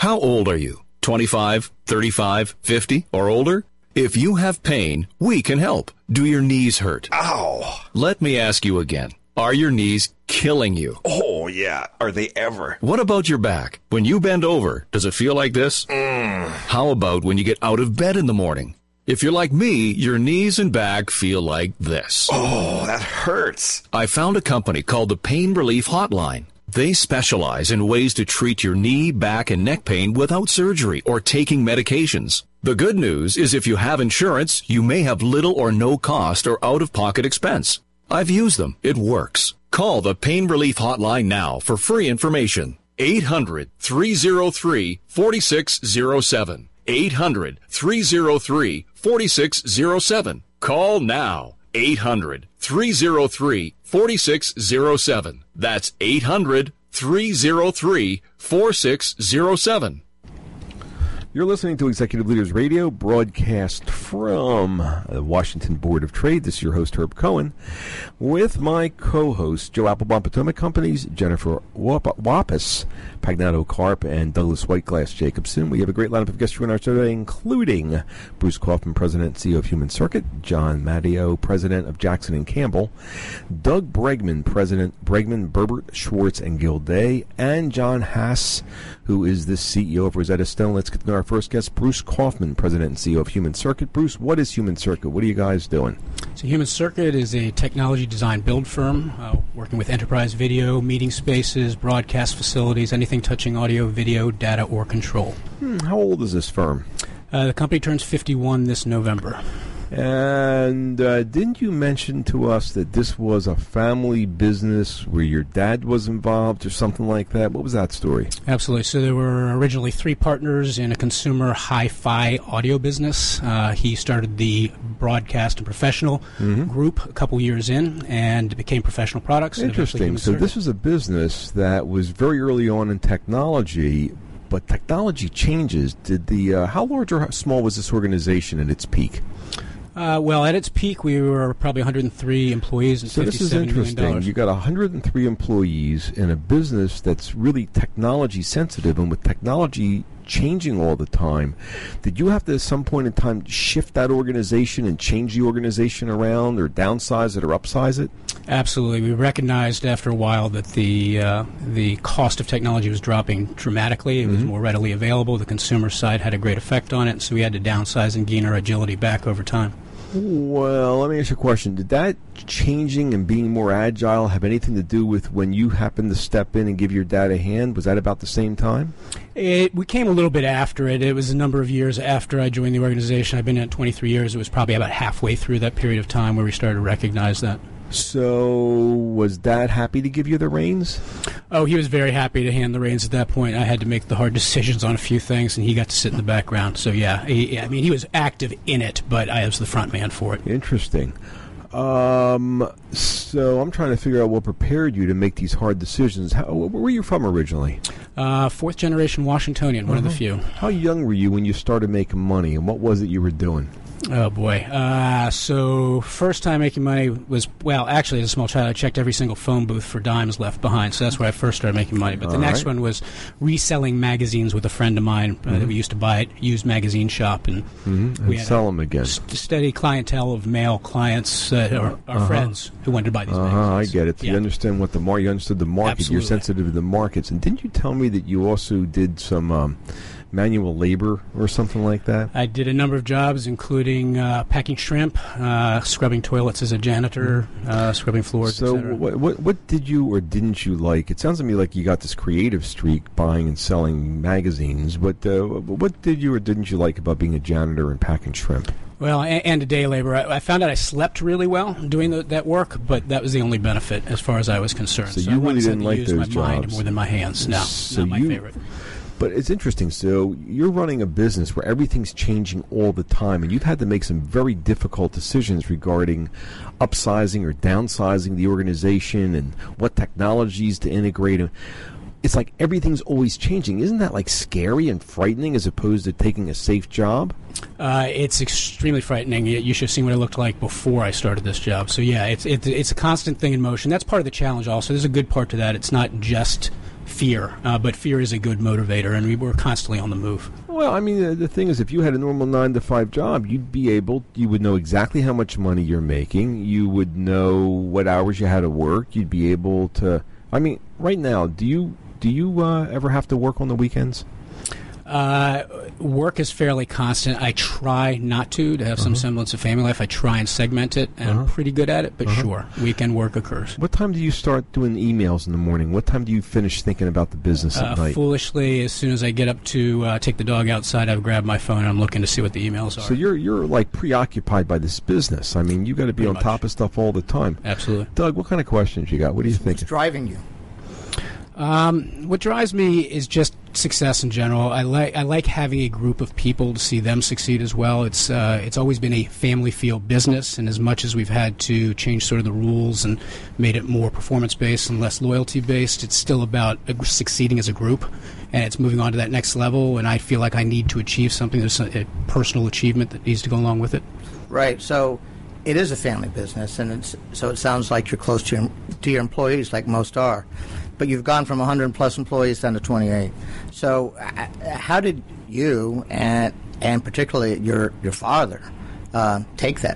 How old are you? 25, 35, 50, or older? If you have pain, we can help. Do your knees hurt? Ow! Let me ask you again. Are your knees killing you? Oh, yeah. Are they ever? What about your back? When you bend over, does it feel like this? How about when you get out of bed in the morning? If you're like me, your knees and back feel like this. Oh, that hurts. I found a company called the Pain Relief Hotline. They specialize in ways to treat your knee, back, and neck pain without surgery or taking medications. The good news is if you have insurance, you may have little or no cost or out-of-pocket expense. I've used them. It works. Call the Pain Relief Hotline now for free information. 800-303-4607. 800-303-4607. Call now. 800-303-4607. That's 800-303-4607. You're listening to Executive Leaders Radio, broadcast from the Washington Board of Trade. This is your host, Herb Cohen, with my co-hosts, Joe Applebaum, Potomac Companies, Jennifer Wappus, Pagnato Carp, and Douglas Whiteglass Jacobson. We have a great lineup of guests on our show today, including Bruce Kaufman, President and CEO of Human Circuit, John Matteo, President of Jackson and Campbell, Doug Bregman, President Bregman, Berbert, Schwartz, and Gilday, and John Haas, who is the CEO of Rosetta Stone. Let's get to know our first guest, Bruce Kaufman, President and CEO of Human Circuit. Bruce, what is Human Circuit? What are you guys doing? So Human Circuit is a technology design build firm working with enterprise video, meeting spaces, broadcast facilities, anything touching audio, video, data, or control. How old is this firm? The company turns 51 this November. And didn't you mention to us that this was a family business where your dad was involved or something like that? What was that story? Absolutely. So there were originally 3 partners in a consumer hi-fi audio business. He started the broadcast and professional group a couple years in and became Professional Products. Interesting. So this was a business that was very early on in technology, but technology changes. Did the how large or small was this organization at its peak? Well, at its peak, we were probably 103 employees and $57 million. So this is interesting. You got 103 employees in a business that's really technology sensitive, and with technology changing all the time, did you have to, at some point in time, shift that organization and change the organization around, or downsize it, or upsize it? Absolutely. We recognized after a while that the cost of technology was dropping dramatically. It was more readily available. The consumer side had a great effect on it, so we had to downsize and gain our agility back over time. Well, let me ask you a question. Did that changing and being more agile have anything to do with when you happened to step in and give your dad a hand? Was that about the same time? We came a little bit after it. It was a number of years after I joined the organization. I've been in it 23 years. It was probably about halfway through that period of time where we started to recognize that. So was Dad happy to give you the reins? Oh, he was very happy to hand the reins at that point. I had to make the hard decisions on a few things, and he got to sit in the background. So, yeah, he was active in it, but I was the front man for it. Interesting. So I'm trying to figure out what prepared you to make these hard decisions. Where were you from originally? 4th generation Washingtonian, one of the few. How young were you when you started making money, and what was it you were doing? Oh, boy. So first time making money was, well, actually, as a small child, I checked every single phone booth for dimes left behind. So that's where I first started making money. But the next one was reselling magazines with a friend of mine that we used to buy at used magazine shop. And we had sell them again. Steady clientele of male clients, our friends who wanted to buy these magazines. I get it. So you understand what you understood the market. Absolutely. You're sensitive to the markets. And didn't you tell me that you also did some manual labor or something like that? I did a number of jobs, including packing shrimp, scrubbing toilets as a janitor, scrubbing floors, So etc. what did you or didn't you like? It sounds to me like you got this creative streak buying and selling magazines, but what did you or didn't you like about being a janitor and packing shrimp? Well, and a day labor. I found out I slept really well doing that work, but that was the only benefit as far as I was concerned. So you really didn't like those jobs? My mind more than my hands. No, not my favorite. But it's interesting. So you're running a business where everything's changing all the time, and you've had to make some very difficult decisions regarding upsizing or downsizing the organization and what technologies to integrate. It's like everything's always changing. Isn't that like scary and frightening as opposed to taking a safe job? It's extremely frightening. You should have seen what it looked like before I started this job. So yeah, it's a constant thing in motion. That's part of the challenge also. There's a good part to that. It's not just fear, but fear is a good motivator, and we were constantly on the move. Well, I mean, the thing is, if you had a normal 9-to-5 job, you would know exactly how much money you're making. You would know what hours you had to work. You'd be able to. I mean, right now, do you ever have to work on the weekends? Work is fairly constant. I try not to have some semblance of family life. I try and segment it, and I'm pretty good at it, but sure, weekend work occurs. What time do you start doing emails in the morning? What time do you finish thinking about the business at night? Foolishly, as soon as I get up to take the dog outside, I grab my phone and I'm looking to see what the emails are. So you're like preoccupied by this business. I mean, you got to be on top of stuff all the time. Absolutely. Doug, what kind of questions you got? What do you think? What's driving you? What drives me is just success in general. I like having a group of people to see them succeed as well. It's always been a family feel business, and as much as we've had to change sort of the rules and made it more performance based and less loyalty based, it's still about succeeding as a group, and it's moving on to that next level. And I feel like I need to achieve something. There's a personal achievement that needs to go along with it. Right. So it is a family business, and so it sounds like you're close to your employees, like most are. But you've gone from 100 plus employees down to 28. So how did you and particularly your father take that?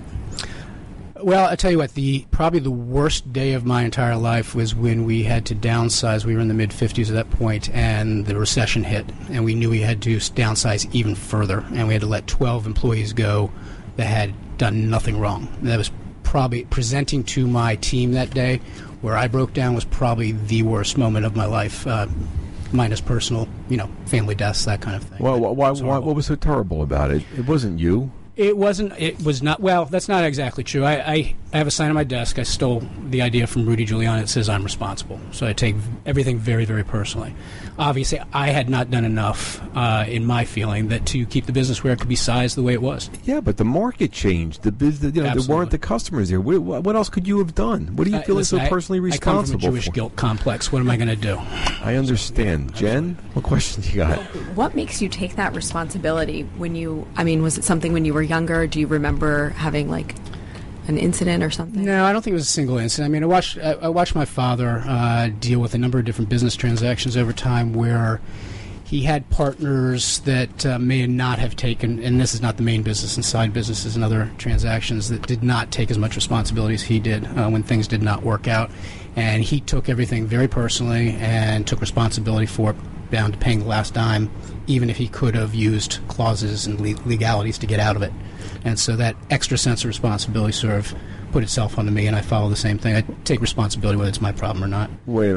Well, I tell you what, probably the worst day of my entire life was when we had to downsize. We were in the mid-50s at that point, and the recession hit, and we knew we had to downsize even further, and we had to let 12 employees go that had done nothing wrong. And that was probably presenting to my team that day. Where I broke down was probably the worst moment of my life, minus personal, family deaths, that kind of thing. Well, what was so terrible about it? It wasn't you. It was not. Well, that's not exactly true. I have a sign on my desk. I stole the idea from Rudy Giuliani that says I'm responsible. So I take everything very, very personally. Obviously, I had not done enough, in my feeling, that to keep the business where it could be sized the way it was. Yeah, but the market changed. The business, there weren't the customers there. What else could you have done? What do you feel is so personally responsible for? I come from a Jewish guilt complex. What am I going to do? I understand. Jen, what questions you got? What makes you take that responsibility when you? I mean, was it something when you were younger? Do you remember having like an incident or something? No, I don't think it was a single incident. I mean, I watched my father deal with a number of different business transactions over time where he had partners that may not have taken, and this is not the main business, and side businesses and other transactions that did not take as much responsibility as he did when things did not work out. And he took everything very personally and took responsibility for it, down to paying the last dime, even if he could have used clauses and legalities to get out of it. And so that extra sense of responsibility sort of put itself onto me, and I follow the same thing. I take responsibility whether it's my problem or not. Wait.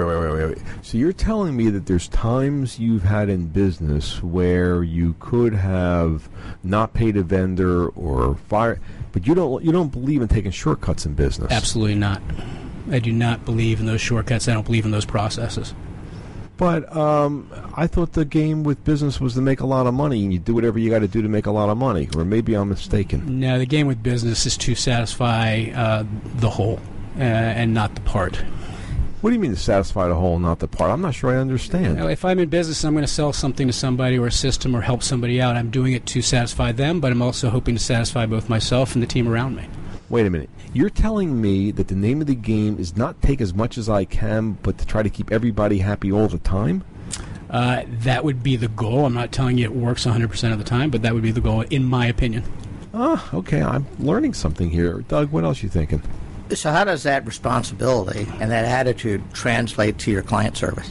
So you're telling me that there's times you've had in business where you could have not paid a vendor or fired, but you don't believe in taking shortcuts in business? Absolutely not. I do not believe in those shortcuts. I don't believe in those processes. But I thought the game with business was to make a lot of money, and you do whatever you got to do to make a lot of money. Or maybe I'm mistaken. No, the game with business is to satisfy the whole and not the part. What do you mean to satisfy the whole, not the part? I'm not sure I understand. If I'm in business and I'm going to sell something to somebody or a system or help somebody out, I'm doing it to satisfy them, but I'm also hoping to satisfy both myself and the team around me. Wait a minute. You're telling me that the name of the game is not take as much as I can, but to try to keep everybody happy all the time? That would be the goal. I'm not telling you it works 100% of the time, but that would be the goal, in my opinion. Okay. I'm learning something here. Doug, what else are you thinking? So how does that responsibility and that attitude translate to your client service?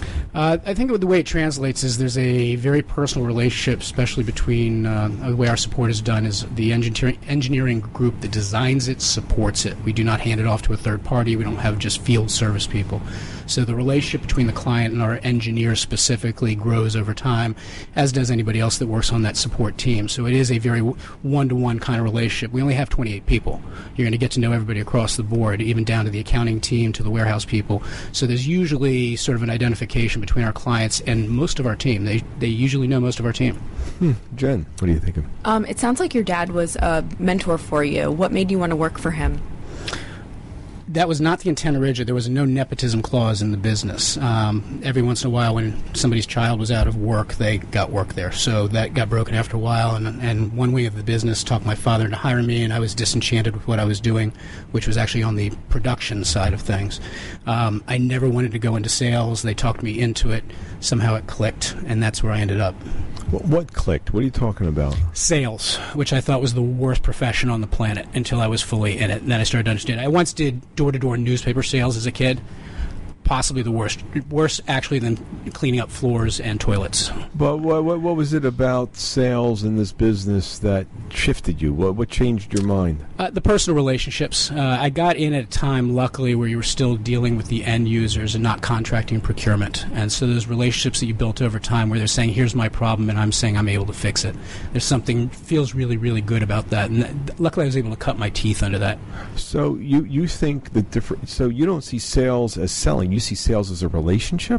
I think the way it translates is there's a very personal relationship, especially between the way our support is done is the engineering group that designs it supports it. We do not hand it off to a third party. We don't have just field service people. So the relationship between the client and our engineers specifically grows over time, as does anybody else that works on that support team. So it is a very one-to-one kind of relationship. We only have 28 people. You're going to get to know everybody across the board, even down to the accounting team, to the warehouse people. So there's usually sort of an identification between our clients and most of our team. They usually know most of our team. Jen, what are you thinking? It sounds like your dad was a mentor for you. What made you want to work for him? That was not the intent originally. There was no nepotism clause in the business. Every once in a while, when somebody's child was out of work, they got work there. So that got broken after a while, and one wing of the business talked my father into hire me, and I was disenchanted with what I was doing, which was actually on the production side of things. I never wanted to go into sales. They talked me into it. Somehow it clicked, and that's where I ended up. What clicked? What are you talking about? Sales, which I thought was the worst profession on the planet until I was fully in it. And then I started to understand. I once did door-to-door newspaper sales as a kid. Possibly the worst. Worse, actually, than cleaning up floors and toilets. But what was it about sales in this business that shifted you? What changed your mind? The personal relationships. I got in at a time, luckily, where you were still dealing with the end users and not contracting procurement. And so those relationships that you built over time where they're saying, here's my problem, and I'm saying I'm able to fix it. There's something feels really, really good about that. And luckily, I was able to cut my teeth under that. So you think the different. So you don't see sales as selling. You see sales as a relationship?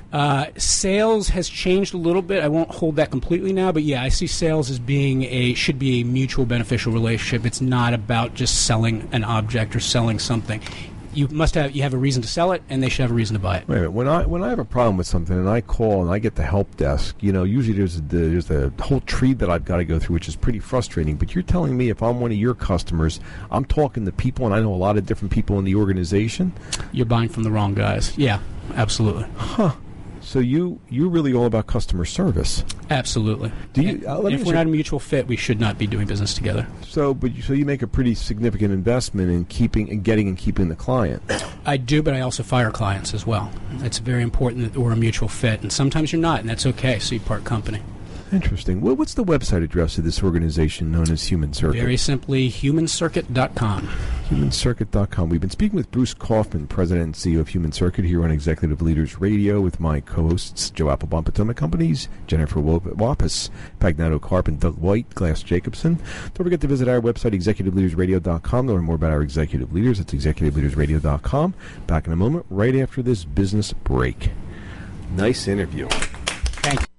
Sales has changed a little bit. I won't hold that completely now, but yeah, I see sales as being should be a mutual beneficial relationship. It's not about just selling an object or selling something. You have a reason to sell it, and they should have a reason to buy it. Wait a minute. When I have a problem with something and I call and I get the help desk, usually there's a whole tree that I've got to go through, which is pretty frustrating. But you're telling me if I'm one of your customers, I'm talking to people, and I know a lot of different people in the organization. You're buying from the wrong guys. Yeah, absolutely. Huh. So you're really all about customer service. Absolutely. If we're not a mutual fit, we should not be doing business together. So you make a pretty significant investment in keeping the client. I do, but I also fire clients as well. It's very important that we're a mutual fit, and sometimes you're not, and that's okay. So you part company. Interesting. Well, what's the website address of this organization known as Human Circuit? Very simply, humancircuit.com. Humancircuit.com. We've been speaking with Bruce Kaufman, President and CEO of Human Circuit, here on Executive Leaders Radio with my co-hosts, Joe Applebaum, Potomac Companies, Jennifer Wappus, Pagnato Karp, and Doug White, Glass Jacobson. Don't forget to visit our website, executiveleadersradio.com, to learn more about our executive leaders. It's executiveleadersradio.com. Back in a moment, right after this business break. Nice interview. Thank you.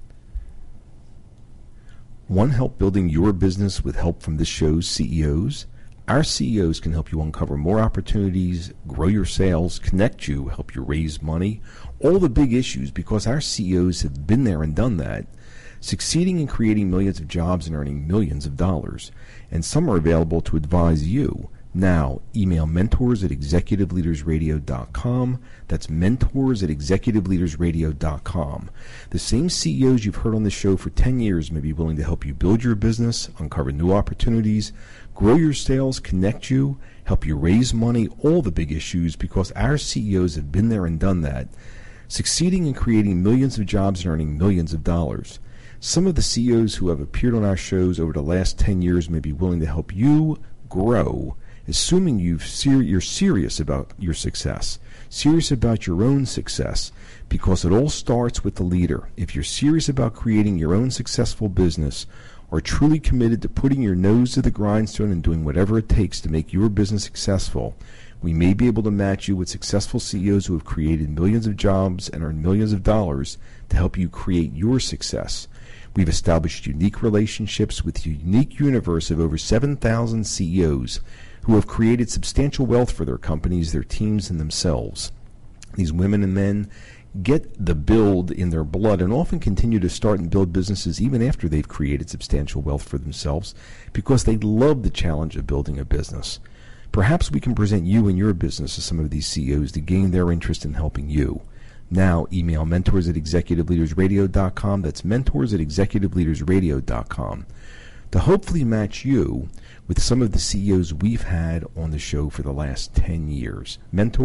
Want help building your business with help from this show's CEOs? Our CEOs can help you uncover more opportunities, grow your sales, connect you, help you raise money, all the big issues, because our CEOs have been there and done that, succeeding in creating millions of jobs and earning millions of dollars. And some are available to advise you. Now, email mentors@executiveleadersradio.com. That's mentors@executiveleadersradio.com. The same CEOs you've heard on this show for 10 years may be willing to help you build your business, uncover new opportunities, grow your sales, connect you, help you raise money, all the big issues, because our CEOs have been there and done that, succeeding in creating millions of jobs and earning millions of dollars. Some of the CEOs who have appeared on our shows over the last 10 years may be willing to help you grow, assuming you're serious about your success, serious about your own success, because it all starts with the leader. If you're serious about creating your own successful business, or truly committed to putting your nose to the grindstone and doing whatever it takes to make your business successful, we may be able to match you with successful CEOs who have created millions of jobs and earned millions of dollars to help you create your success. We've established unique relationships with a unique universe of over 7,000 CEOs who have created substantial wealth for their companies, their teams, and themselves. These women and men get the build in their blood and often continue to start and build businesses even after they've created substantial wealth for themselves because they love the challenge of building a business. Perhaps we can present you and your business to some of these CEOs to gain their interest in helping you. Now, email mentors@executiveleadersradio.com. That's mentors@executiveleadersradio.com. To hopefully match you with some of the CEOs we've had on the show for the last 10 years.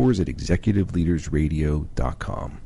mentors@executiveleadersradio.com.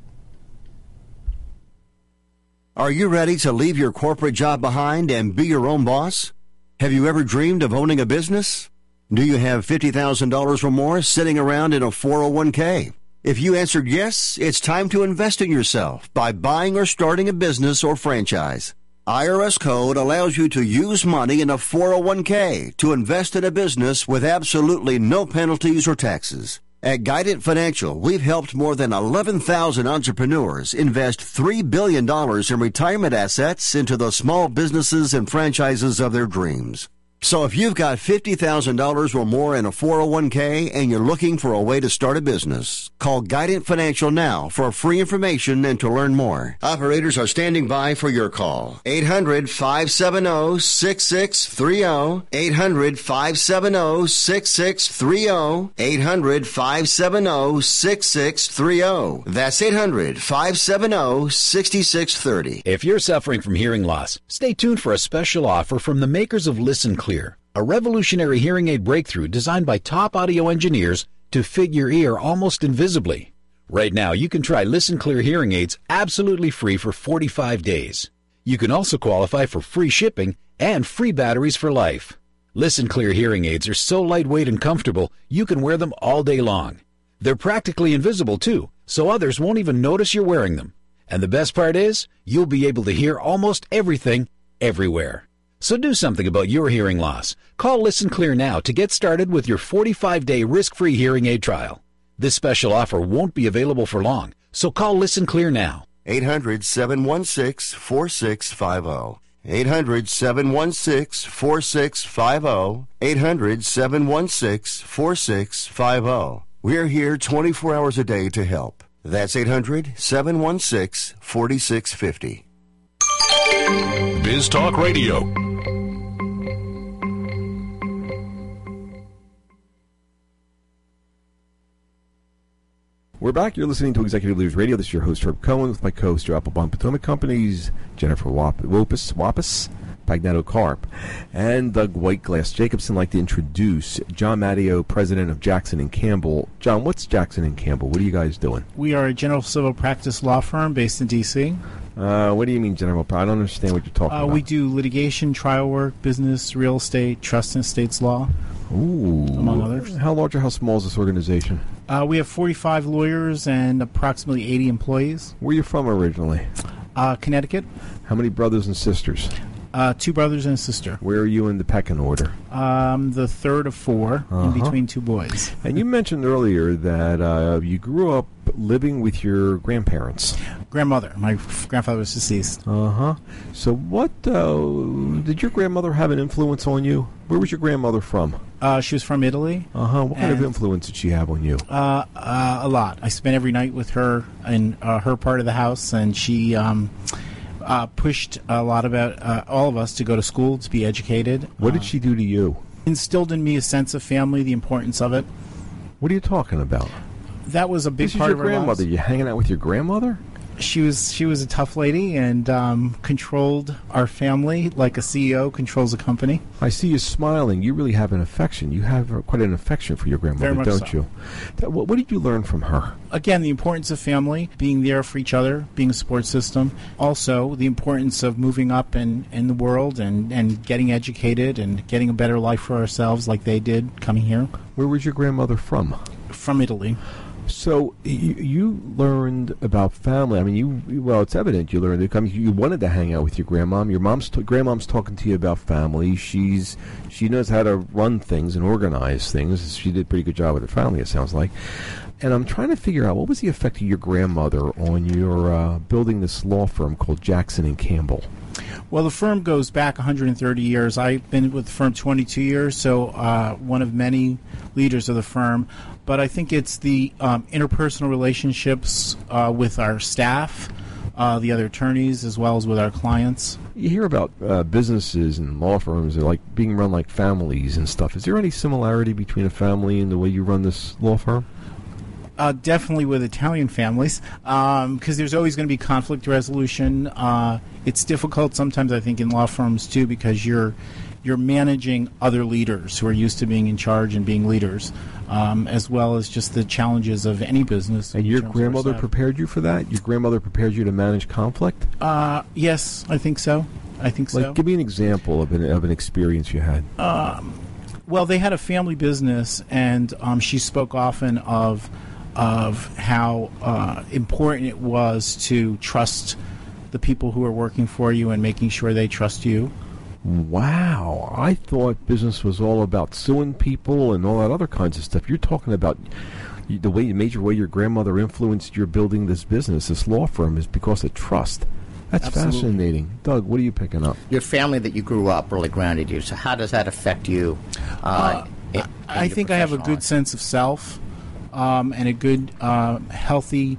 Are you ready to leave your corporate job behind and be your own boss? Have you ever dreamed of owning a business? Do you have $50,000 or more sitting around in a 401k? If you answered yes, it's time to invest in yourself by buying or starting a business or franchise. IRS code allows you to use money in a 401k to invest in a business with absolutely no penalties or taxes. At Guidant Financial, we've helped more than 11,000 entrepreneurs invest $3 billion in retirement assets into the small businesses and franchises of their dreams. So if you've got $50,000 or more in a 401k and you're looking for a way to start a business, call Guidant Financial now for free information and to learn more. Operators are standing by for your call. 800-570-6630. 800-570-6630. 800-570-6630. That's 800-570-6630. If you're suffering from hearing loss, stay tuned for a special offer from the makers of Listen Clear, a revolutionary hearing aid breakthrough designed by top audio engineers to fit your ear almost invisibly. Right now, you can try Listen Clear hearing aids absolutely free for 45 days. You can also qualify for free shipping and free batteries for life. Listen Clear hearing aids are so lightweight and comfortable, you can wear them all day long. They're practically invisible, too, so others won't even notice you're wearing them. And the best part is, you'll be able to hear almost everything, everywhere. So do something about your hearing loss. Call Listen Clear now to get started with your 45-day risk-free hearing aid trial. This special offer won't be available for long, so call Listen Clear now. 800-716-4650. 800-716-4650. 800-716-4650. We're here 24 hours a day to help. That's 800-716-4650. Biz Talk Radio. We're back. You're listening to Executive Leaders Radio. This is your host, Herb Cohen, with my co-host, Joe Applebaum, Potomac Companies, Jennifer Wapis, Pagnetto Carp, and Doug Whiteglass. Jacobson like to introduce John Matteo, president of Jackson & Campbell. John, what's Jackson & Campbell? What are you guys doing? We are a general civil practice law firm based in D.C. What do you mean general practice? I don't understand what you're talking about. We do litigation, trial work, business, real estate, trust and estates law. Ooh. Among others. How large or how small is this organization? We have 45 lawyers and approximately 80 employees. Where are you from originally? Connecticut. How many brothers and sisters? 2 brothers and a sister. Where are you in the pecking order? The third of 4, in between 2 boys. And you mentioned earlier that you grew up living with your grandparents. Grandmother. My grandfather was deceased. So what, did your grandmother have an influence on you? Where was your grandmother from? She was from Italy. What kind of influence did she have on you? A lot. I spent every night with her in her part of the house, and she pushed a lot about all of us to go to school, to be educated. What did she do to you? Instilled in me a sense of family, the importance of it. What are you talking about? That was a big This part is of your her grandmother. lives. You hanging out with your grandmother? She was a tough lady and controlled our family like a CEO controls a company. I see you smiling. You really have an affection. You have quite an affection for your grandmother, Very much don't so. you? What did you learn from her? Again, the importance of family, being there for each other, being a support system. Also, the importance of moving up in the world and getting educated and getting a better life for ourselves like they did coming here. Where was your grandmother from? From Italy. So you learned about family. I mean, it's evident you learned. You wanted to hang out with your grandmom. Your grandmom's talking to you about family. She knows how to run things and organize things. She did a pretty good job with her family, it sounds like. And I'm trying to figure out, what was the effect of your grandmother on your building this law firm called Jackson & Campbell? Well, the firm goes back 130 years. I've been with the firm 22 years, so one of many leaders of the firm. But I think it's the interpersonal relationships with our staff, the other attorneys, as well as with our clients. You hear about businesses and law firms that are being run like families and stuff. Is there any similarity between a family and the way you run this law firm? Definitely with Italian families, because there's always going to be conflict resolution. It's difficult sometimes, I think, in law firms too, because you're managing other leaders who are used to being in charge and being leaders, as well as just the challenges of any business. And your grandmother prepared you for that? Your grandmother prepared you to manage conflict? Yes, I think so. Give me an example of an experience you had. Well, they had a family business, and she spoke often of how important it was to trust the people who are working for you and making sure they trust you. Wow. I thought business was all about suing people and all that other kinds of stuff. You're talking about the major way your grandmother influenced your building this business, this law firm, is because of trust. That's Absolutely. fascinating. Doug, what are you picking up? Your family that you grew up really grounded you. So how does that affect you? I think I have a good sense of self and a good, healthy,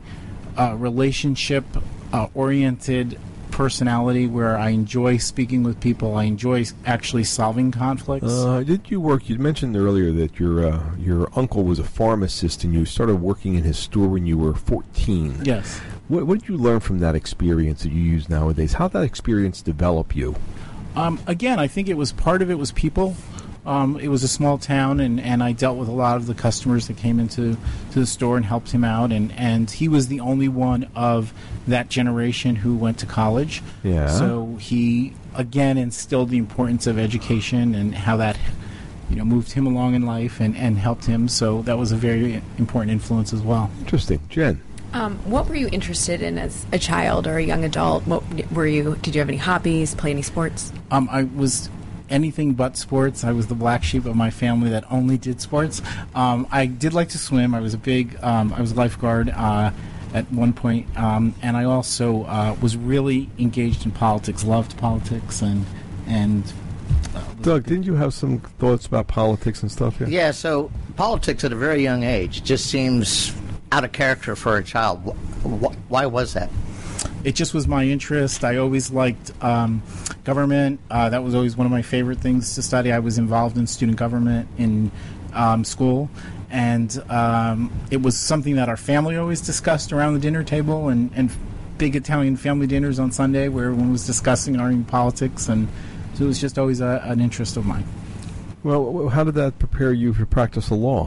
relationship-oriented personality where I enjoy speaking with people. I enjoy actually solving conflicts. Did you work? You mentioned earlier that your uncle was a pharmacist, and you started working in his store when you were 14. Yes. What did you learn from that experience that you use nowadays? How did that experience develop you? Again, I think part of it was people. It was a small town, and I dealt with a lot of the customers that came into the store and helped him out. And he was the only one of that generation who went to college. Yeah. So he, again, instilled the importance of education and how that moved him along in life and helped him. So that was a very important influence as well. Interesting. Jen? What were you interested in as a child or a young adult? Did you have any hobbies, play any sports? I was anything but sports. I was the black sheep of my family that only did sports. I did like to swim. I was I was a lifeguard at one point, and I also was really engaged in politics, loved politics, and Doug, didn't you have some thoughts about politics and stuff? Yeah, so politics at a very young age just seems out of character for a child. Why was that? It just was my interest. I always liked government. That was always one of my favorite things to study. I was involved in student government in school, and it was something that our family always discussed around the dinner table, and big Italian family dinners on Sunday where everyone was discussing and arguing politics, and so it was just always an interest of mine. Well, how did that prepare you to practice the law?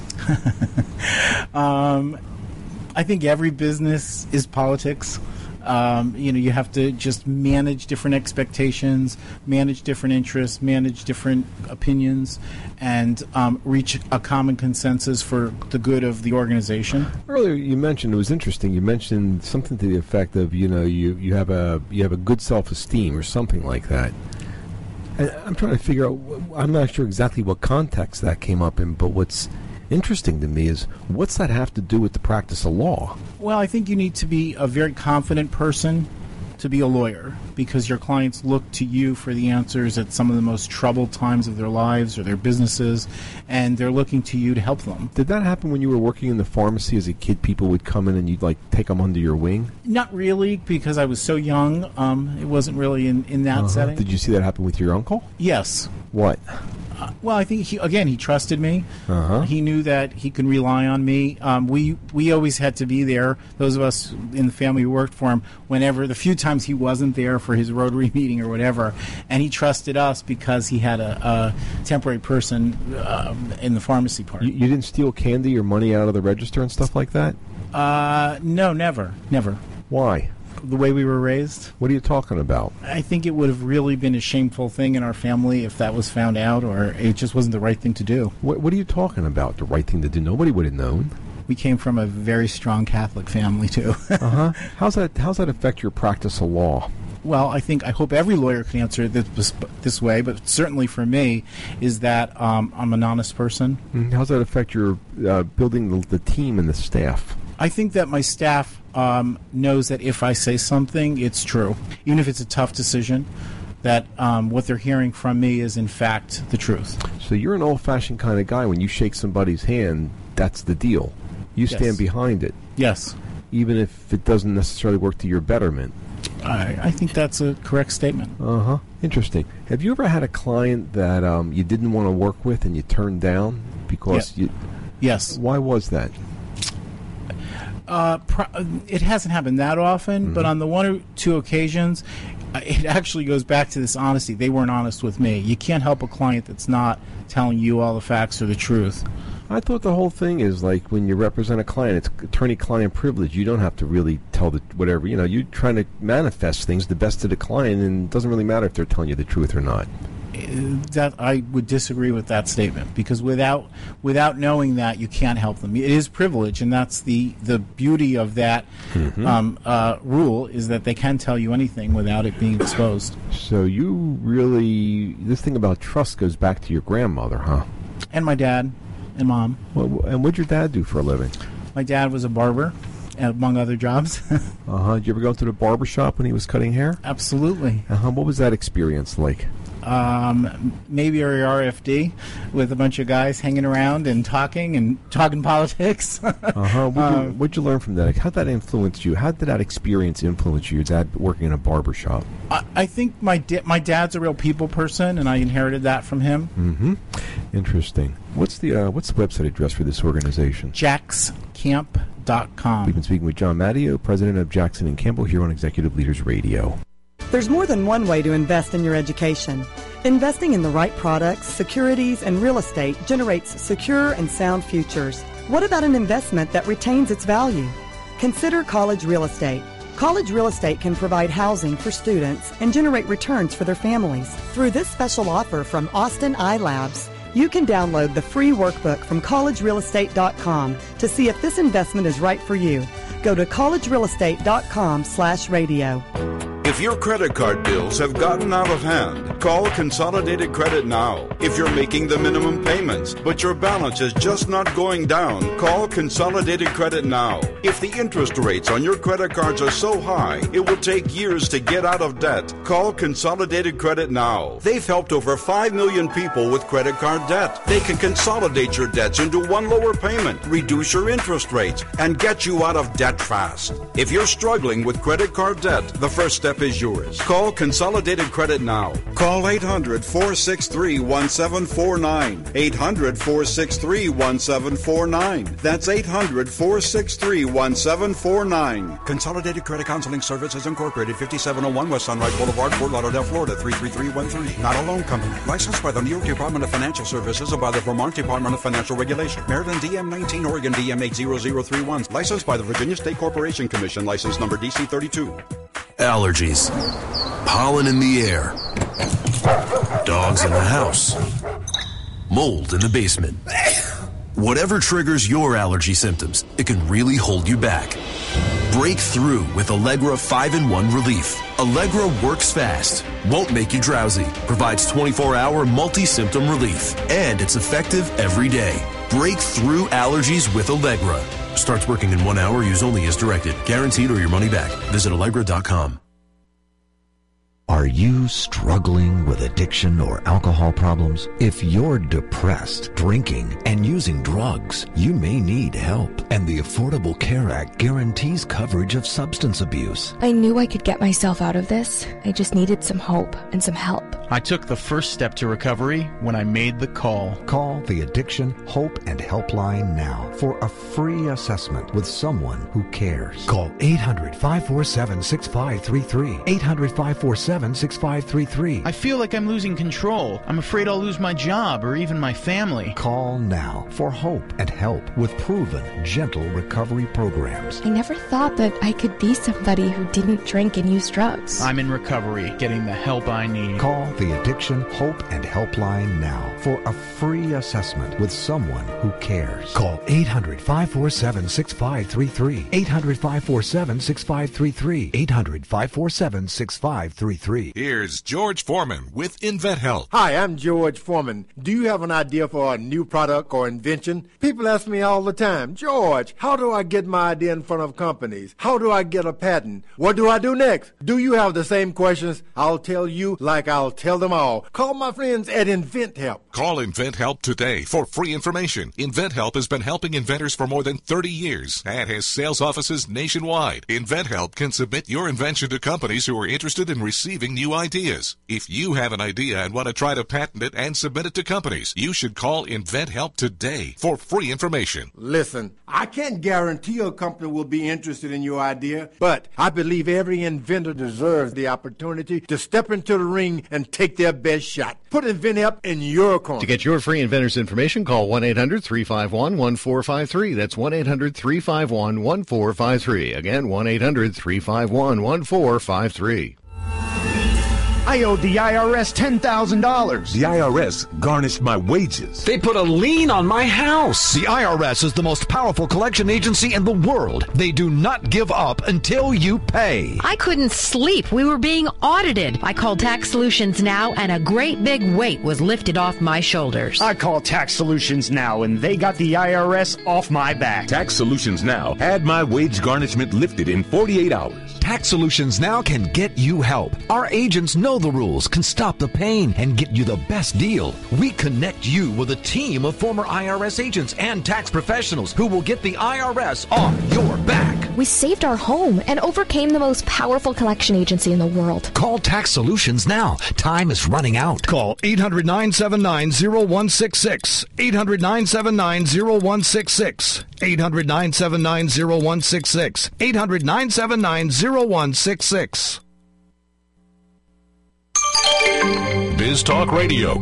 I think every business is politics. You have to just manage different expectations, manage different interests, manage different opinions, and reach a common consensus for the good of the organization. Earlier, you mentioned, it was interesting, you mentioned something to the effect of, you have a good self-esteem or something like that. And I'm trying to figure out, I'm not sure exactly what context that came up in, but what's interesting to me is, what's that have to do with the practice of law? Well, I think you need to be a very confident person to be a lawyer, because your clients look to you for the answers at some of the most troubled times of their lives or their businesses, and they're looking to you to help them. Did that happen when you were working in the pharmacy as a kid? People would come in and you'd take them under your wing? Not really, because I was so young. It wasn't really in that setting. Did you see that happen with your uncle? Yes. What? Well, I think he trusted me. Uh-huh. He knew that he could rely on me. We always had to be there. Those of us in the family who worked for him, the few times he wasn't there for his Rotary meeting or whatever, and he trusted us because he had a temporary person in the pharmacy part. You didn't steal candy or money out of the register and stuff like that? No, never. Why? The way we were raised. What are you talking about? I think it would have really been a shameful thing in our family if that was found out, or it just wasn't the right thing to do. What are you talking about, the right thing to do? Nobody would have known. We came from a very strong Catholic family, too. Uh-huh. How's that affect your practice of law? Well, I hope every lawyer can answer it this way, but certainly for me, is that I'm an honest person. How's that affect your building the team and the staff? I think that my staff knows that if I say something, it's true. Even if it's a tough decision, that what they're hearing from me is, in fact, the truth. So you're an old-fashioned kind of guy. When you shake somebody's hand, that's the deal. You stand behind it. Yes. Even if it doesn't necessarily work to your betterment. I think that's a correct statement. Uh-huh. Interesting. Have you ever had a client that you didn't want to work with and you turned down because you... Yes. Why was that? It hasn't happened that often, but on the one or two occasions, it actually goes back to this honesty. They weren't honest with me. You can't help a client that's not telling you all the facts or the truth. I thought the whole thing is like when you represent a client, it's attorney-client privilege. You don't have to really tell whatever. You're trying to manifest things the best of the client, and it doesn't really matter if they're telling you the truth or not. That I would disagree with that statement, because without knowing that, you can't help them. It is privilege, and that's the beauty of that rule, is that they can tell you anything without it being exposed. So this thing about trust goes back to your grandmother, huh? And my dad and mom. And what'd your dad do for a living? My dad was a barber. among other jobs. Did you ever go to the barber shop when he was cutting hair? Absolutely. What was that experience like? Maybe a RFD with a bunch of guys hanging around and talking politics. What'd you learn from that? How did that influence you? How did that experience influence you? Is that working in a barber shop? I think my dad's a real people person, and I inherited that from him. Mm-hmm. Interesting. What's the website address for this organization? JacksCamp.com. We've been speaking with John Matteo, president of Jackson and Campbell, here on Executive Leaders Radio. There's more than one way to invest in your education. Investing in the right products, securities, and real estate generates secure and sound futures. What about an investment that retains its value? Consider college real estate. College real estate can provide housing for students and generate returns for their families. Through this special offer from Austin iLabs, you can download the free workbook from collegerealestate.com to see if this investment is right for you. Go to collegerealestate.com/radio. If your credit card bills have gotten out of hand, call Consolidated Credit now. If you're making the minimum payments, but your balance is just not going down, call Consolidated Credit now. If the interest rates on your credit cards are so high, it will take years to get out of debt, call Consolidated Credit now. They've helped over 5 million people with credit card debt. They can consolidate your debts into one lower payment, reduce your interest rates, and get you out of debt fast. If you're struggling with credit card debt, the first step is yours. Call Consolidated Credit now. Call 800-463-1749. 800-463-1749. That's 800-463-1749. Consolidated Credit Counseling Services Incorporated, 5701 West Sunrise Boulevard, Fort Lauderdale, Florida, 33313. Not a loan company. Licensed by the New York Department of Financial Services and by the Vermont Department of Financial Regulation. Maryland DM 19, Oregon DM 80031. Licensed by the Virginia State Corporation Commission. License number DC 32. Allergies, pollen in the air, dogs in the house, mold in the basement. Whatever triggers your allergy symptoms, it can really hold you back. Break through with Allegra 5-in-1 Relief. Allegra works fast, won't make you drowsy, provides 24-hour multi-symptom relief, and it's effective every day. Break through allergies with Allegra. Starts working in 1 hour. Use only as directed. Guaranteed or your money back. Visit Allegra.com. Are you struggling with addiction or alcohol problems? If you're depressed, drinking, and using drugs, you may need help. And the Affordable Care Act guarantees coverage of substance abuse. I knew I could get myself out of this. I just needed some hope and some help. I took the first step to recovery when I made the call. Call the Addiction, Hope, and Helpline now for a free assessment with someone who cares. Call 800-547-6533. 800-547-6533. I feel like I'm losing control. I'm afraid I'll lose my job or even my family. Call now for hope and help with proven, gentle recovery programs. I never thought that I could be somebody who didn't drink and use drugs. I'm in recovery, getting the help I need. Call the Addiction, Hope, and Helpline now for a free assessment with someone who cares. Call 800-547-6533. 800-547-6533. 800-547-6533. Here's George Foreman with InventHelp. Hi, I'm George Foreman. Do you have an idea for a new product or invention? People ask me all the time, George, how do I get my idea in front of companies? How do I get a patent? What do I do next? Do you have the same questions? I'll tell you like I'll tell them all. Call my friends at InventHelp. Call InventHelp today for free information. InventHelp has been helping inventors for more than 30 years and has sales offices nationwide. InventHelp can submit your invention to companies who are interested in receiving new ideas. If you have an idea and want to try to patent it and submit it to companies, you should call InventHelp today for free information. Listen, I can't guarantee a company will be interested in your idea, but I believe every inventor deserves the opportunity to step into the ring and take their best shot. Put InventHelp in your corner. To get your free inventor's information, call 1-800-351-1453. That's 1-800-351-1453. Again, 1-800-351-1453. I owed the IRS $10,000. The IRS garnished my wages. They put a lien on my house. The IRS is the most powerful collection agency in the world. They do not give up until you pay. I couldn't sleep. We were being audited. I called Tax Solutions Now, and a great big weight was lifted off my shoulders. I called Tax Solutions Now, and they got the IRS off my back. Tax Solutions Now had my wage garnishment lifted in 48 hours. Tax Solutions Now can get you help. Our agents know the rules, can stop the pain, and get you the best deal. We connect you with a team of former IRS agents and tax professionals who will get the IRS off your back. We saved our home and overcame the most powerful collection agency in the world. Call Tax Solutions now. Time is running out. Call 800-979-0166. 800-979-0166. 800-979-0166. 800-979-0166. Biz Talk Radio.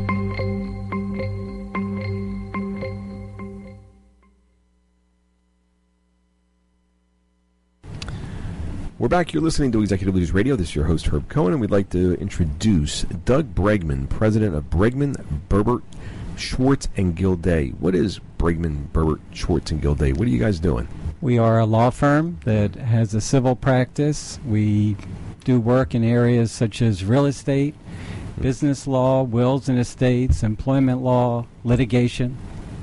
We're back. You're listening to Executive Leaders Radio. This is your host, Herb Cohen, and we'd like to introduce Doug Bregman, president of Bregman, Berbert, Schwartz, and Gilday. What is Bregman, Berbert, Schwartz, and Gilday? What are you guys doing? We are a law firm that has a civil practice. We do work in areas such as real estate, business law, wills and estates, employment law, litigation.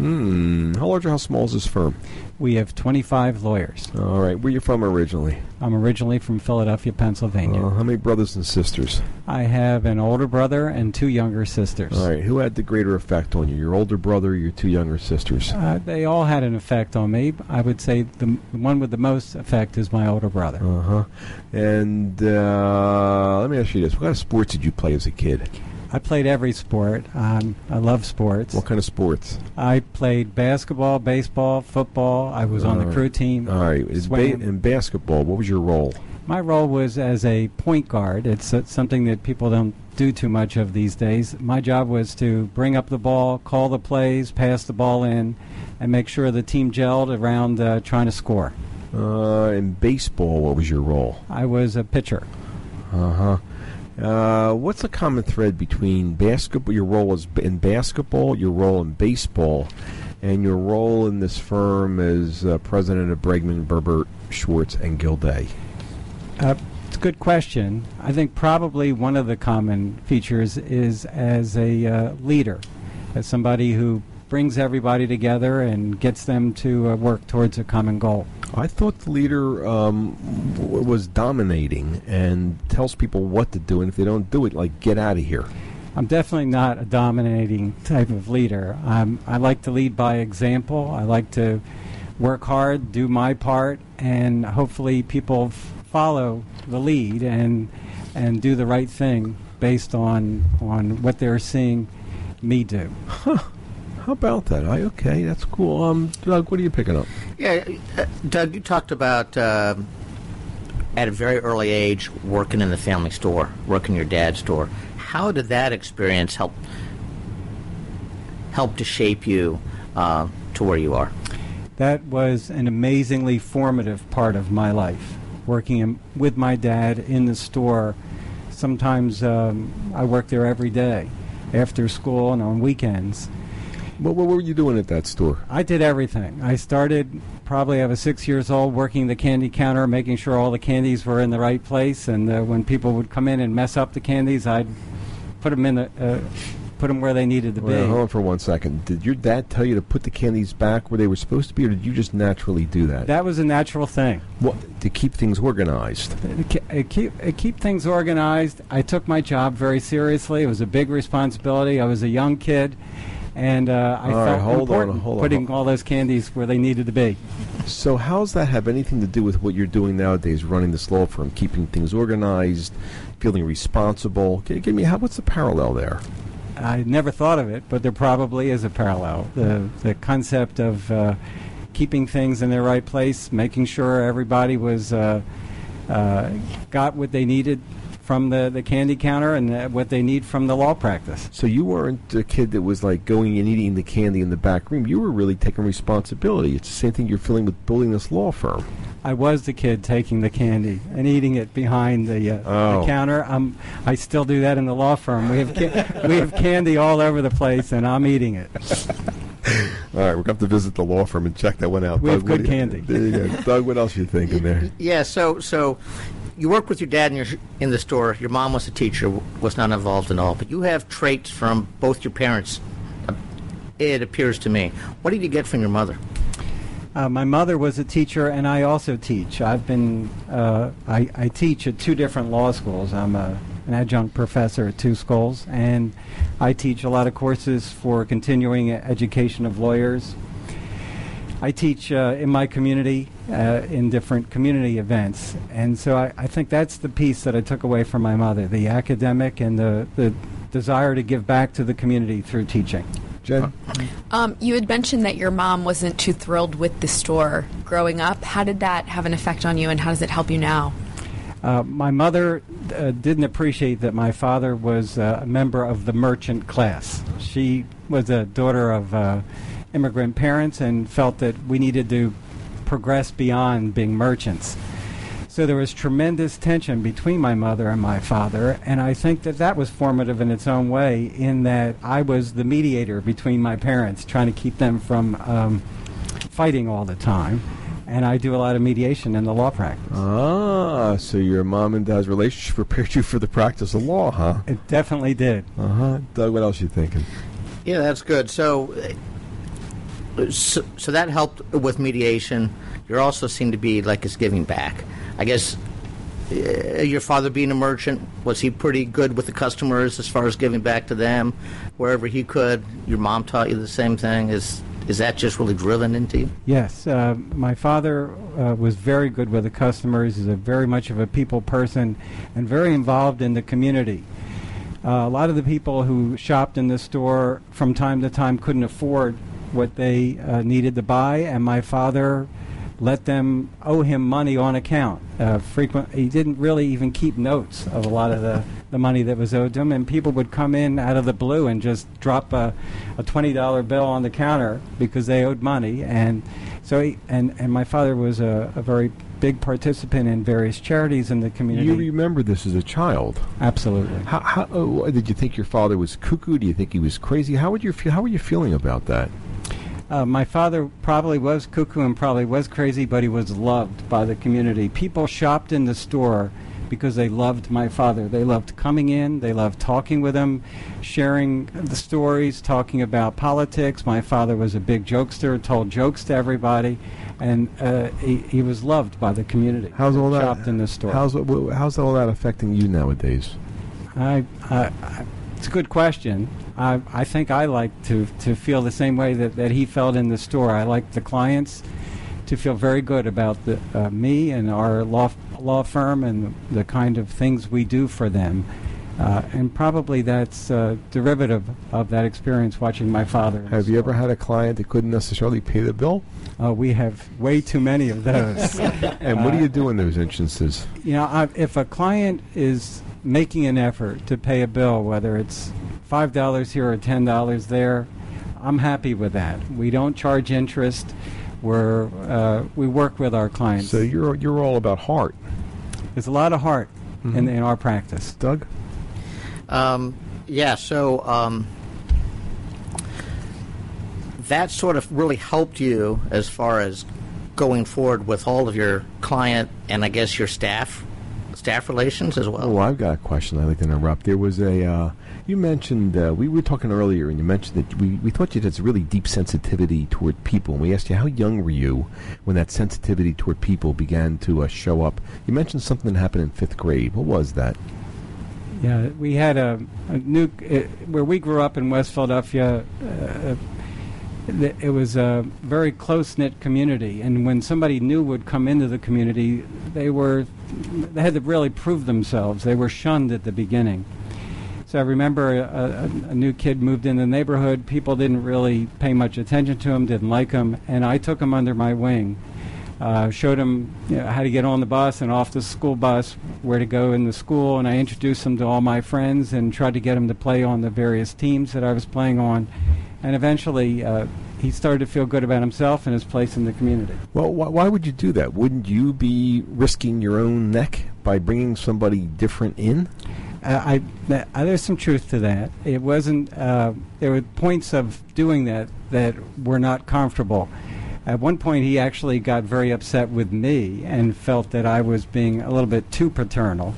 How large or how small is this firm? We have 25 lawyers. All right. Where are you from originally? I'm originally from Philadelphia, Pennsylvania. How many brothers and sisters? I have an older brother and 2 younger sisters. All right. Who had the greater effect on you, your older brother or your 2 younger sisters? They all had an effect on me. I would say the one with the most effect is my older brother. Uh-huh. And let me ask you this. What kind of sports did you play as a kid? I played every sport. I love sports. What kind of sports? I played basketball, baseball, football. I was on the crew team. All right. In basketball, what was your role? My role was as a point guard. It's something that people don't do too much of these days. My job was to bring up the ball, call the plays, pass the ball in, and make sure the team gelled around trying to score. In baseball, what was your role? I was a pitcher. Uh-huh. What's the common thread between basketball, your role in basketball, your role in baseball, and your role in this firm as president of Bregman, Berbert, Schwartz, and Gilday? It's a good question. I think probably one of the common features is as a leader, as somebody who brings everybody together and gets them to work towards a common goal. I thought the leader was dominating and tells people what to do, and if they don't do it, like, get out of here. I'm definitely not a dominating type of leader. I like to lead by example. I like to work hard, do my part, and hopefully people follow the lead and do the right thing based on what they're seeing me do. Huh. How about that? Okay, that's cool. Doug, what are you picking up? Yeah, Doug, you talked about at a very early age working in the family store, working your dad's store. How did that experience help to shape you to where you are? That was an amazingly formative part of my life, working with my dad in the store. Sometimes I worked there every day, after school and on weekends. What were you doing at that store? I did everything. I started probably I was 6 years old working the candy counter, making sure all the candies were in the right place, and when people would come in and mess up the candies, I'd put them where they needed to be. Hold on for 1 second. Did your dad tell you to put the candies back where they were supposed to be, or did you just naturally do that? That was a natural thing. What, to keep things organized? Keep things organized. I took my job very seriously. It was a big responsibility. I was a young kid. And I felt important putting all those candies where they needed to be. So how does that have anything to do with what you're doing nowadays, running this law firm, keeping things organized, feeling responsible? Can you give me, what's the parallel there? I never thought of it, but there probably is a parallel. The concept of keeping things in their right place, making sure everybody was got what they needed from the candy counter and what they need from the law practice. So you weren't a kid that was like going and eating the candy in the back room. You were really taking responsibility. It's the same thing you're feeling with building this law firm. I was the kid taking the candy and eating it behind the counter. I still do that in the law firm. We have candy all over the place, and I'm eating it. All right, we're going to have to visit the law firm and check that one out. We have good candy. There you go. Doug, what else are you thinking there? Yeah, so you work with your dad in the store. Your mom was a teacher, was not involved at all. But you have traits from both your parents, it appears to me. What did you get from your mother? My mother was a teacher, and I also teach. I've been I teach at 2 different law schools. I'm an adjunct professor at 2 schools, and I teach a lot of courses for continuing education of lawyers. I teach in my community in different community events, and so I think that's the piece that I took away from my mother, the academic and the desire to give back to the community through teaching. Jen? You had mentioned that your mom wasn't too thrilled with the store growing up. How did that have an effect on you, and how does it help you now? My mother didn't appreciate that my father was a member of the merchant class. She was a daughter of immigrant parents and felt that we needed to progress beyond being merchants. So there was tremendous tension between my mother and my father, and I think that was formative in its own way, in that I was the mediator between my parents, trying to keep them from fighting all the time. And I do a lot of mediation in the law practice. Ah, so your mom and dad's relationship prepared you for the practice of law, huh? It definitely did. Uh-huh. Doug, what else are you thinking? Yeah, that's good. So that helped with mediation. You also seem to be like it's giving back. I guess your father being a merchant, was he pretty good with the customers as far as giving back to them wherever he could? Your mom taught you the same thing? Is that just really driven into you? Yes. My father was very good with the customers. He's very much of a people person and very involved in the community. A lot of the people who shopped in the store from time to time couldn't afford what they needed to buy, and my father let them owe him money on account. He didn't really even keep notes of a lot of the money that was owed to him, and people would come in out of the blue and just drop a $20 bill on the counter because they owed money. And so and my father was a very big participant in various charities in the community. You remember this as a child? Absolutely. How did you think your father was cuckoo? Do you think he was crazy? How were you feeling about that? My father probably was cuckoo and probably was crazy, but he was loved by the community. People shopped in the store because they loved my father. They loved coming in. They loved talking with him, sharing the stories, talking about politics. My father was a big jokester, told jokes to everybody, and he was loved by the community. How's all that? Shopped in the store. How's all that affecting you nowadays? It's a good question. I think I like to feel the same way that he felt in the store. I like the clients to feel very good about me and our law firm and the kind of things we do for them. And probably that's derivative of that experience watching my father. Have you ever had a client that couldn't necessarily pay the bill? We have way too many of those. And what do you do in those instances? If a client is making an effort to pay a bill, whether it's $5 here or $10 there, I'm happy with that. We don't charge interest. We work with our clients. So you're all about heart. There's a lot of heart in our practice. Doug? So that sort of really helped you as far as going forward with all of your client and I guess your staff relations as well. Oh, I've got a question I'd like to interrupt. There was you mentioned, we were talking earlier, and you mentioned that we thought you had this really deep sensitivity toward people, and we asked you, how young were you when that sensitivity toward people began to show up? You mentioned something that happened in 5th grade. What was that? Yeah, we had a new, where we grew up in West Philadelphia, it was a very close-knit community, and when somebody new would come into the community, they had to really prove themselves. They were shunned at the beginning. So I remember a new kid moved in the neighborhood. People didn't really pay much attention to him, didn't like him, and I took him under my wing, showed him how to get on the bus and off the school bus, where to go in the school, and I introduced him to all my friends and tried to get him to play on the various teams that I was playing on. And eventually he started to feel good about himself and his place in the community. Well, why would you do that? Wouldn't you be risking your own neck by bringing somebody different in? There's some truth to that. It wasn't. There were points of doing that were not comfortable. At one point, he actually got very upset with me and felt that I was being a little bit too paternal.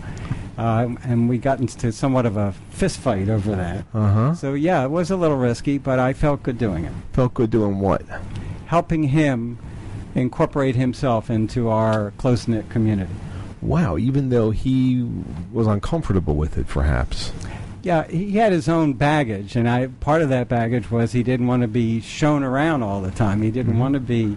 And we got into somewhat of a fist fight over that. Uh-huh. So, yeah, it was a little risky, but I felt good doing it. Felt good doing what? Helping him incorporate himself into our close-knit community. Wow, even though he was uncomfortable with it, perhaps. Yeah, he had his own baggage, and part of that baggage was he didn't want to be shown around all the time. He didn't want to be...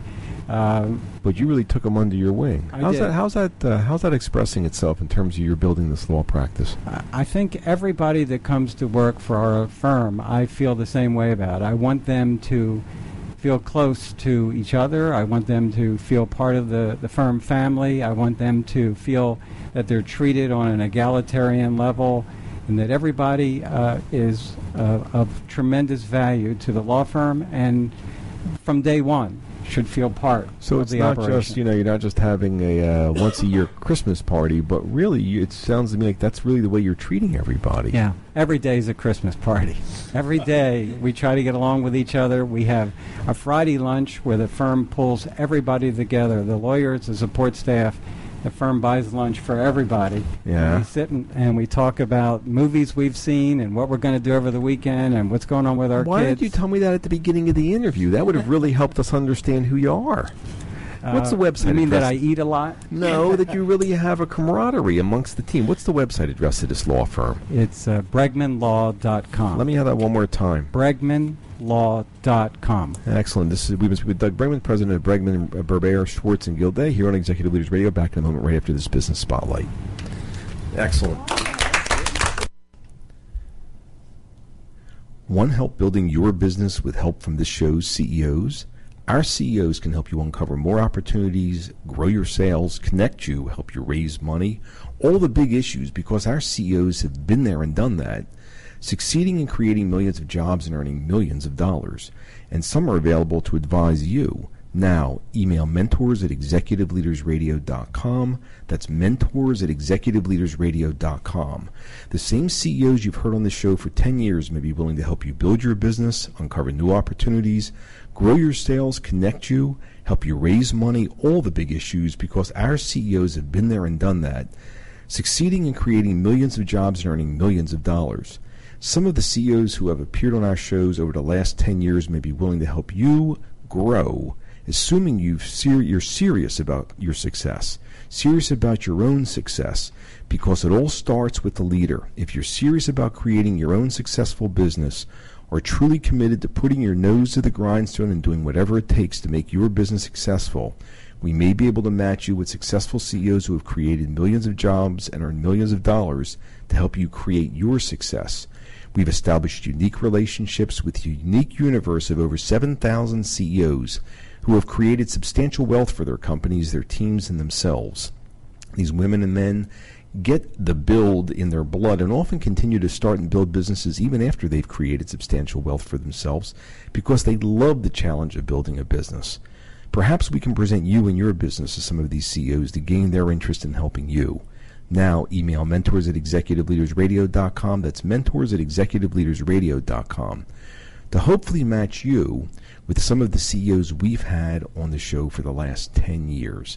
but you really took him under your wing. How's that expressing itself in terms of your building this law practice? I think everybody that comes to work for our firm, I feel the same way about. I want them to feel close to each other. I want them to feel part of the firm family. I want them to feel that they're treated on an egalitarian level, and that everybody is of tremendous value to the law firm, and from day one should feel part so of it's the not operation. Just, you're not just having a once-a-year Christmas party, but really it sounds to me like that's really the way you're treating everybody. Yeah, every day is a Christmas party. Every day we try to get along with each other. We have a Friday lunch where the firm pulls everybody together, the lawyers, the support staff. The firm buys lunch for everybody. Yeah. And we sit and we talk about movies we've seen and what we're going to do over the weekend and what's going on with our Why kids. didn't you tell me that at the beginning of the interview? That would have really helped us understand who you are. What's the website You mean address? that I eat a lot? No, that you really have a camaraderie amongst the team. What's the website address of this law firm? It's BregmanLaw.com. Let me have that one more time. BregmanLaw.com. Excellent. We've been speaking with Doug Bregman, president of Bregman, Berbere, Schwartz, and Gilday, here on Executive Leaders Radio. Back in a moment right after this business spotlight. Excellent. Want help building your business with help from this show's CEOs? Our CEOs can help you uncover more opportunities, grow your sales, connect you, help you raise money, all the big issues, because our CEOs have been there and done that, succeeding in creating millions of jobs and earning millions of dollars. And some are available to advise you. Now, email mentors@executiveleadersradio.com. That's mentors@executiveleadersradio.com. The same CEOs you've heard on this show for 10 years may be willing to help you build your business, uncover new opportunities, grow your sales, connect you, help you raise money, all the big issues, because our CEOs have been there and done that, succeeding in creating millions of jobs and earning millions of dollars. Some of the CEOs who have appeared on our shows over the last 10 years may be willing to help you grow, assuming you're serious about your success, serious about your own success, because it all starts with the leader. If you're serious about creating your own successful business, or truly committed to putting your nose to the grindstone and doing whatever it takes to make your business successful, we may be able to match you with successful CEOs who have created millions of jobs and earned millions of dollars to help you create your success. We've established unique relationships with a unique universe of over 7,000 CEOs who have created substantial wealth for their companies, their teams, and themselves. These women and men get the build in their blood and often continue to start and build businesses even after they've created substantial wealth for themselves because they love the challenge of building a business. Perhaps we can present you and your business to some of these CEOs to gain their interest in helping you. Now, email mentors@executiveleadersradio.com. That's mentors@executiveleadersradio.com to hopefully match you with some of the CEOs we've had on the show for the last 10 years.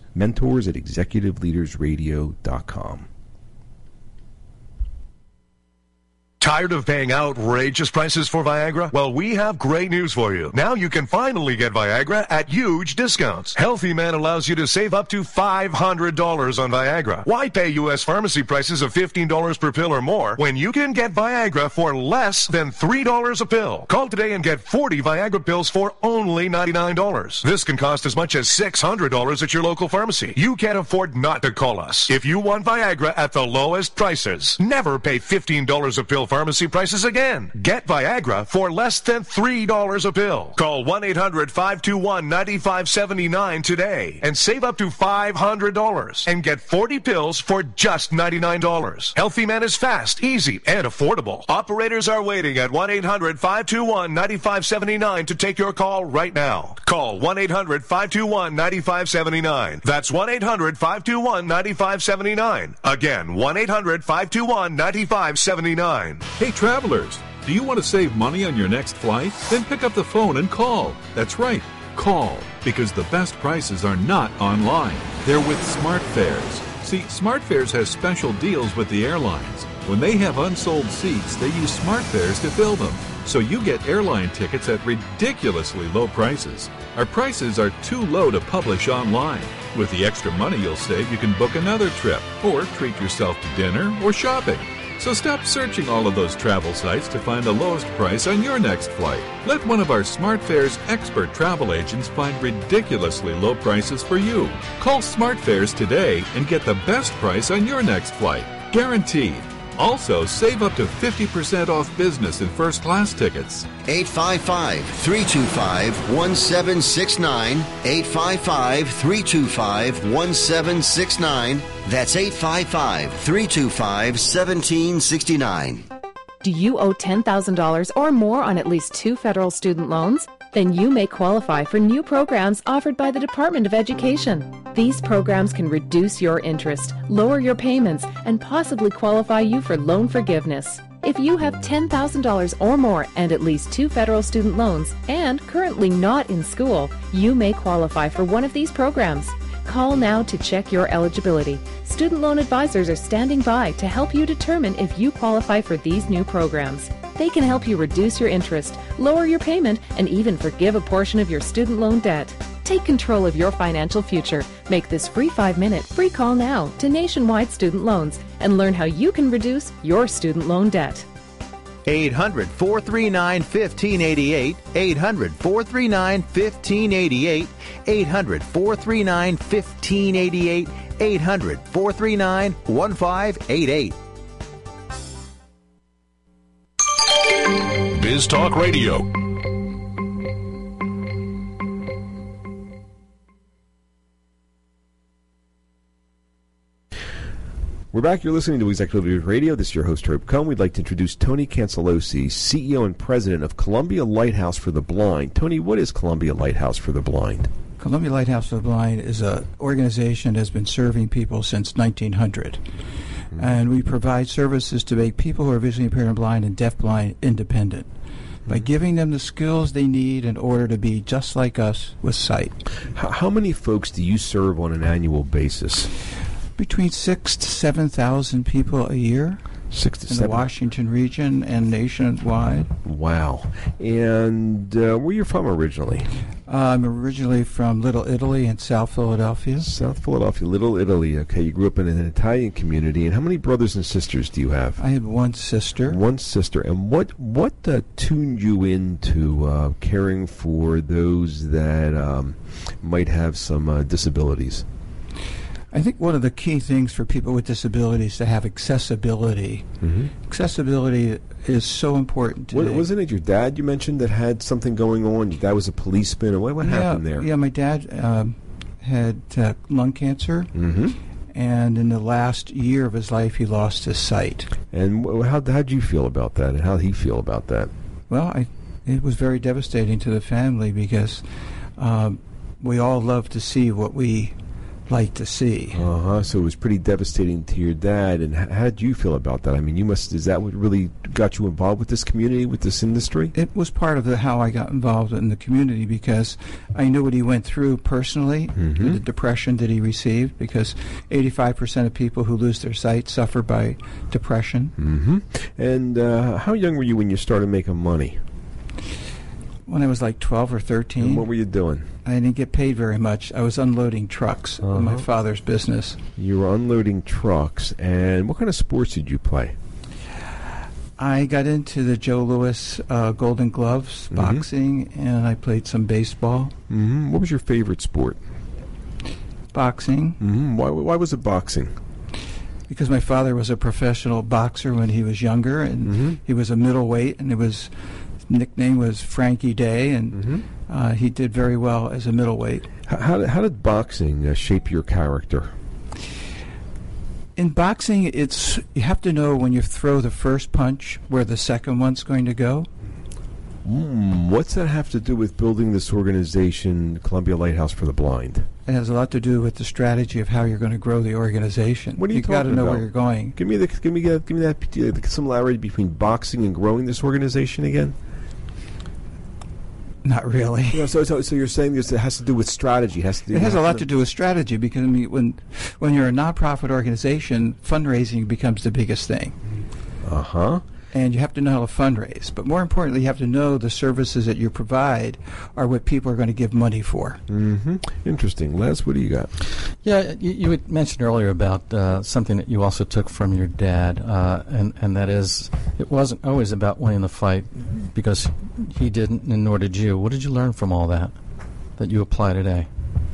mentors@executiveleadersradio.com. Tired of paying outrageous prices for Viagra? Well, we have great news for you. Now you can finally get Viagra at huge discounts. Healthy Man allows you to save up to $500 on Viagra. Why pay U.S. pharmacy prices of $15 per pill or more when you can get Viagra for less than $3 a pill? Call today and get 40 Viagra pills for only $99. This can cost as much as $600 at your local pharmacy. You can't afford not to call us. If you want Viagra at the lowest prices, never pay $15 a pill for pharmacy prices again. Get Viagra for less than $3 a pill. Call 1-800-521-9579 today and save up to $500 and get 40 pills for just $99. Healthy Man is fast, easy, and affordable. Operators are waiting at 1-800-521-9579 to take your call right now. Call 1-800-521-9579. That's 1-800-521-9579. Again, 1-800-521-9579. Hey, travelers, do you want to save money on your next flight? Then pick up the phone and call. That's right, call, because the best prices are not online. They're with SmartFares. See, SmartFares has special deals with the airlines. When they have unsold seats, they use SmartFares to fill them. So you get airline tickets at ridiculously low prices. Our prices are too low to publish online. With the extra money you'll save, you can book another trip or treat yourself to dinner or shopping. So stop searching all of those travel sites to find the lowest price on your next flight. Let one of our SmartFares expert travel agents find ridiculously low prices for you. Call SmartFares today and get the best price on your next flight. Guaranteed. Also, save up to 50% off business and first class tickets. 855-325-1769. 855-325-1769. That's 855-325-1769. Do you owe $10,000 or more on at least 2 federal student loans? Then you may qualify for new programs offered by the Department of Education. These programs can reduce your interest, lower your payments, and possibly qualify you for loan forgiveness. If you have $10,000 or more and at least 2 federal student loans and currently not in school, you may qualify for one of these programs. Call now to check your eligibility. Student loan advisors are standing by to help you determine if you qualify for these new programs. They can help you reduce your interest, lower your payment, and even forgive a portion of your student loan debt. Take control of your financial future. Make this free 5-minute free call now to Nationwide Student Loans and learn how you can reduce your student loan debt. 800-439-1588, 800-439-1588, 800-439-1588, 800-439-1588. Biz Talk Radio. We're back. You're listening to Executive Leaders Radio. This is your host, Herb Cohen. We'd like to introduce Tony Cancelosi, CEO and President of Columbia Lighthouse for the Blind. Tony, what is Columbia Lighthouse for the Blind? Columbia Lighthouse for the Blind is an organization that has been serving people since 1900. Mm-hmm. And we provide services to make people who are visually impaired and blind and deafblind independent by giving them the skills they need in order to be just like us with sight. How many folks do you serve on an annual basis? Between 6,000 to 7,000 people a year. 6 to 7 in the Washington region and nationwide. Wow. And where are you from originally? I'm originally from Little Italy in South Philadelphia. South Philadelphia, Little Italy. Okay, you grew up in an Italian community. And how many brothers and sisters do you have? I had one sister. One sister. And what tuned you into caring for those that might have some disabilities? I think one of the key things for people with disabilities is to have accessibility. Mm-hmm. Accessibility is so important today. Wasn't it your dad you mentioned that had something going on? Your dad was a policeman. Or what happened there? Yeah, my dad had lung cancer, mm-hmm. and in the last year of his life, he lost his sight. And how did you feel about that, and how did he feel about that? Well, it was very devastating to the family because we all love to see what we like to see. So it was pretty devastating to your dad. And how did you feel about that? I mean, is that what really got you involved with this community, with this industry? It was part of how I got involved in the community because I knew what he went through personally, mm-hmm. the depression that he received, because 85% of people who lose their sight suffer by depression. Mm-hmm. And how young were you when you started making money? When I was like 12 or 13. And what were you doing? I didn't get paid very much. I was unloading trucks in my father's business. You were unloading trucks. And what kind of sports did you play? I got into the Joe Louis Golden Gloves, mm-hmm. boxing, and I played some baseball. Mm-hmm. What was your favorite sport? Boxing. Mm-hmm. Why was it boxing? because my father was a professional boxer when he was younger, and he was a middleweight, and his nickname was Frankie Day, and he did very well as a middleweight. How did boxing shape your character? In boxing, you have to know when you throw the first punch where the second one's going to go. What's that have to do with building this organization, Columbia Lighthouse for the Blind? It has a lot to do with the strategy of how you're going to grow the organization. What are you You've got to talking know about? where you're going. Give me that similarity between boxing and growing this organization again. Not really. So you're saying this has to do with strategy? It has a lot to do with strategy, because I mean, when you're a nonprofit organization, fundraising becomes the biggest thing. And you have to know how to fundraise. But more importantly, you have to know the services that you provide are what people are going to give money for. Interesting. Les, what do you got? Yeah, you had mentioned earlier about something that you also took from your dad, and that is, it wasn't always about winning the fight, because he didn't, and nor did you. What did you learn from all that you apply today?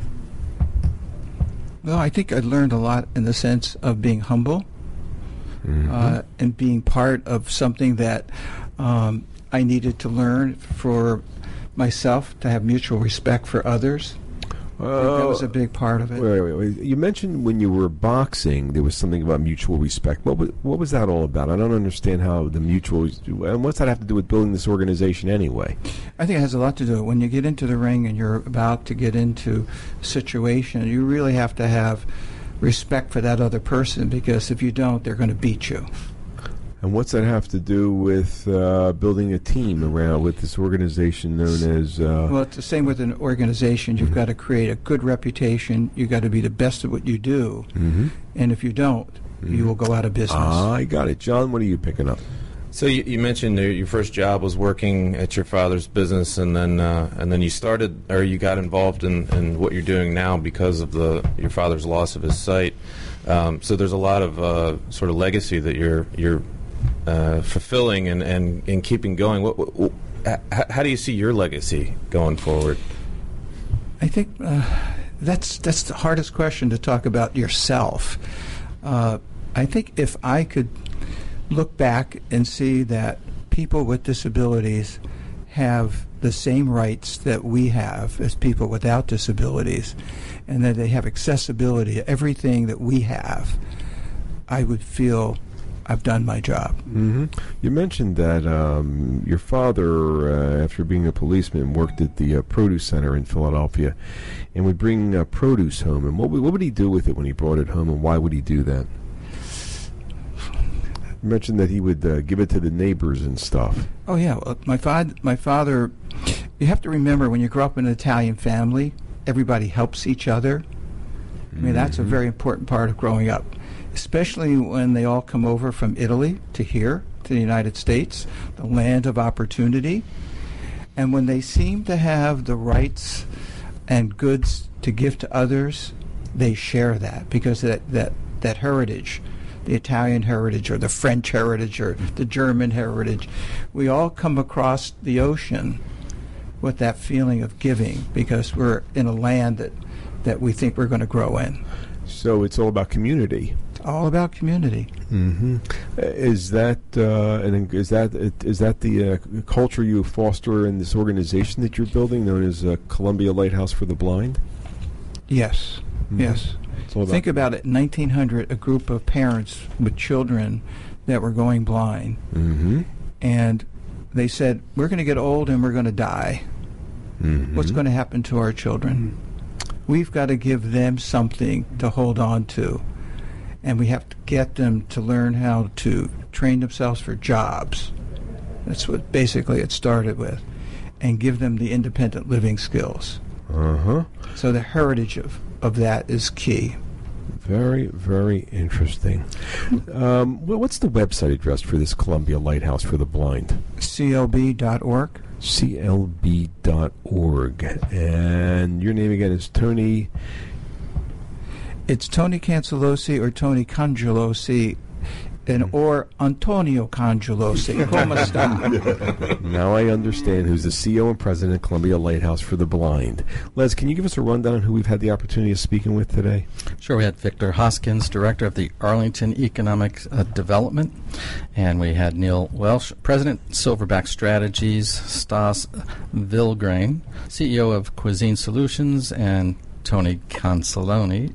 Well, I think I learned a lot in the sense of being humble. And being part of something that I needed to learn for myself, to have mutual respect for others. I think that was a big part of it. Wait. You mentioned when you were boxing there was something about mutual respect. What was that all about? I don't understand how the mutual... And what's that have to do with building this organization anyway? I think it has a lot to do with when you get into the ring and you're about to get into a situation, you really have to have respect for that other person, because if you don't, they're going to beat you. And what's that have to do with building a team around with this organization known as... Well, it's the same with an organization. You've got to create a good reputation. You've got to be the best at what you do. And if you don't, you will go out of business. I got it. John, what are you picking up? So you mentioned your first job was working at your father's business, and then you started, or you got involved in what you're doing now because of your father's loss of his sight. So there's a lot of sort of legacy that you're fulfilling and keeping going. How do you see your legacy going forward? I think that's the hardest question to talk about yourself. I think if I could look back and see that people with disabilities have the same rights that we have as people without disabilities, and that they have accessibility to everything that we have, I would feel I've done my job. You mentioned that your father, after being a policeman, worked at the produce center in Philadelphia and would bring produce home. And what would he do with it when he brought it home, and why would he do that? You mentioned that he would give it to the neighbors and stuff. Oh, yeah. Well, my father, you have to remember, when you grow up in an Italian family, everybody helps each other. I mean, that's a very important part of growing up, especially when they all come over from Italy to here, to the United States, the land of opportunity. And when they seem to have the rights and goods to give to others, they share that, because that heritage, the Italian heritage or the French heritage or the German heritage, we all come across the ocean with that feeling of giving, because we're in a land that we think we're going to grow in. So it's all about community. It's all about community. Is that the culture you foster in this organization that you're building, known as Columbia Lighthouse for the Blind? Yes. Yes. Think about it. In 1900, a group of parents with children that were going blind, and they said, "We're going to get old and we're going to die. What's going to happen to our children? We've got to give them something to hold on to, and we have to get them to learn how to train themselves for jobs." That's what basically it started with, and give them the independent living skills. So the heritage of that is key. Very, very interesting. What's the website address for this Columbia Lighthouse for the Blind? CLB.org. CLB.org. And your name again is Tony? It's Tony Cancelosi or Tony Congelosi. or Antonio Cangelosi. ¿Cómo está? Now I understand who's the CEO and president of Columbia Lighthouse for the Blind. Les, can you give us a rundown on who we've had the opportunity of speaking with today? Sure. We had Victor Hoskins, director of the Arlington Economic Development, and we had Neil Welsh, president, Silverback Strategies, Stas Vilgrain, CEO of Cuisine Solutions, and Tony Concelosi,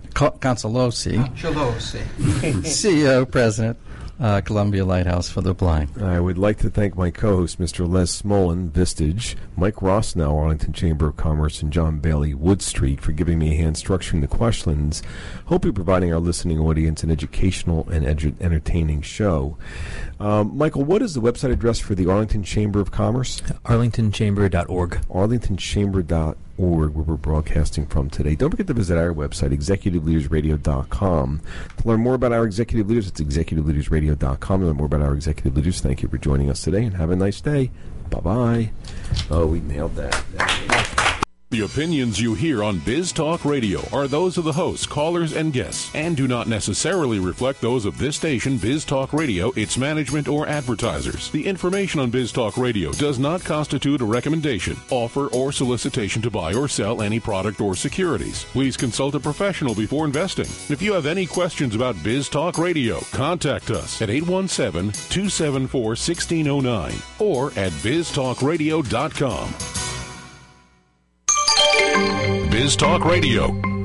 CEO, president, Columbia Lighthouse for the Blind. I would like to thank my co-host, Mr. Les Smolin, Vistage, Mike Rossnow, Arlington Chamber of Commerce, and John Bailey, Wood Street, for giving me a hand structuring the questions. Hopefully providing our listening audience an educational and entertaining show. Michael, what is the website address for the Arlington Chamber of Commerce? arlingtonchamber.org. arlingtonchamber.org, where we're broadcasting from today. Don't forget to visit our website, executiveleadersradio.com. To learn more about our executive leaders, it's executiveleadersradio.com. To learn more about our executive leaders, thank you for joining us today, and have a nice day. Bye-bye. Oh, we nailed that. The opinions you hear on Biz Talk Radio are those of the hosts, callers, and guests, and do not necessarily reflect those of this station, Biz Talk Radio, its management, or advertisers. The information on Biz Talk Radio does not constitute a recommendation, offer, or solicitation to buy or sell any product or securities. Please consult a professional before investing. If you have any questions about Biz Talk Radio, contact us at 817-274-1609 or at biztalkradio.com. Biz Talk Radio.